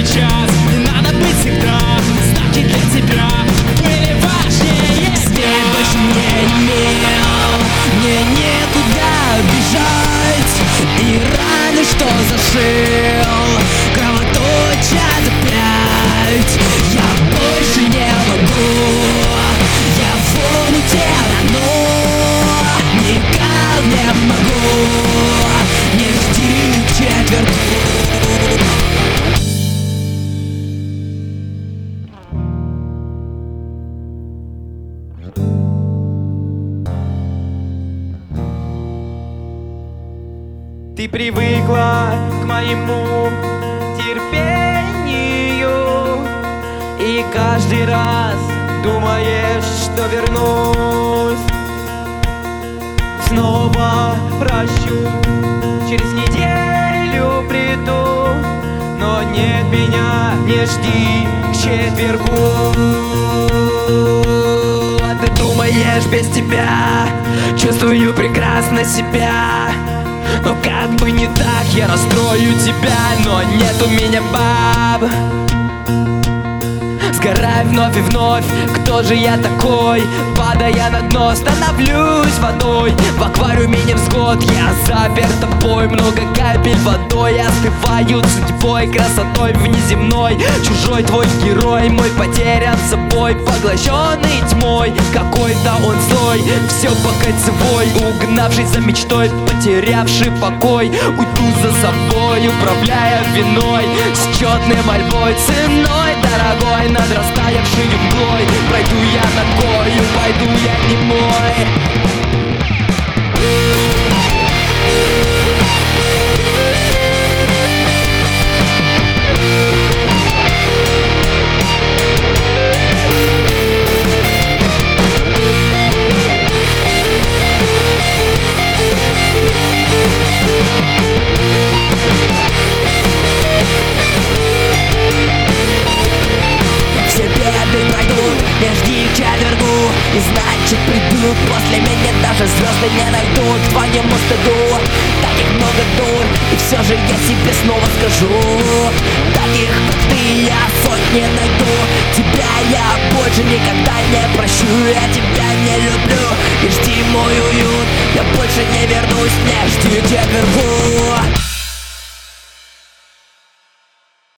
сейчас, не надо быть всегда. Знаки для тебя были важнее. Свет больше не имел, мне некуда бежать. И раны, что зашил, кровоточат опять. Я больше не могу, я в омуте дно. Никак не могу, не жди к четверту. Ты привыкла к моему терпению и каждый раз думаешь, что вернусь. Снова прощу, через неделю приду, но нет меня, не жди к четвергу. А ты думаешь, без тебя чувствую прекрасно себя. Но как бы не так, я расстрою тебя, но нет у меня баб. Сгорай вновь и вновь, кто же я такой? Падая на дно, становлюсь водой. В аквариуме невзгод, я заперт тобой. Много капель водой остывают судьбой, красотой внеземной. Чужой твой герой, мой потерян собой, поглощенный тьмой. Какой-то он злой, все по кольцевой, угнавшись за мечтой, потерявший покой. Уйду за собой, управляя виной, с четной мольбой, ценой дорогой, над растаявшей мглой. Пройду я ногою, пойду я немой. Не жди к четвергу, и значит придут. После меня даже звезды не найдут. К твоему стыду таких много дур, и все же я себе снова скажу: таких, как ты, я сотни найду. Тебя я больше никогда не прощу. Я тебя не люблю, и жди мой уют. Я больше не вернусь, не жди к четвергу.